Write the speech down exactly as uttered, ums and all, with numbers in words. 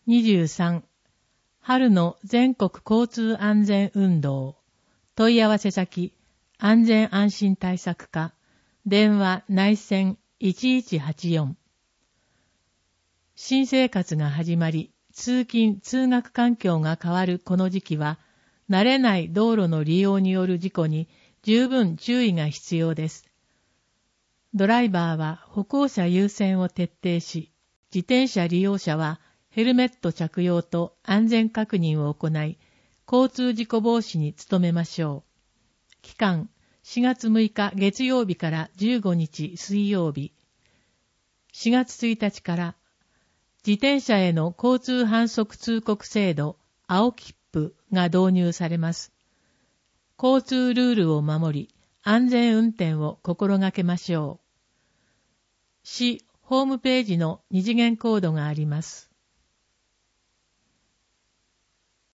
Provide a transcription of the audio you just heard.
にじゅうさん、春の全国交通安全運動。問い合わせ先、安全安心対策課、電話内線いちいちはちよん。新生活が始まり、通勤・通学環境が変わるこの時期は、慣れない道路の利用による事故に十分注意が必要です。ドライバーは歩行者優先を徹底し、自転車利用者はヘルメット着用と安全確認を行い、交通事故防止に努めましょう。期間、しがつむいか月曜日からじゅうごにち水曜日。しがつついたちから自転車への交通反則通告制度、青切符が導入されます。交通ルールを守り、安全運転を心がけましょう。市ホームページの二次元コードがあります。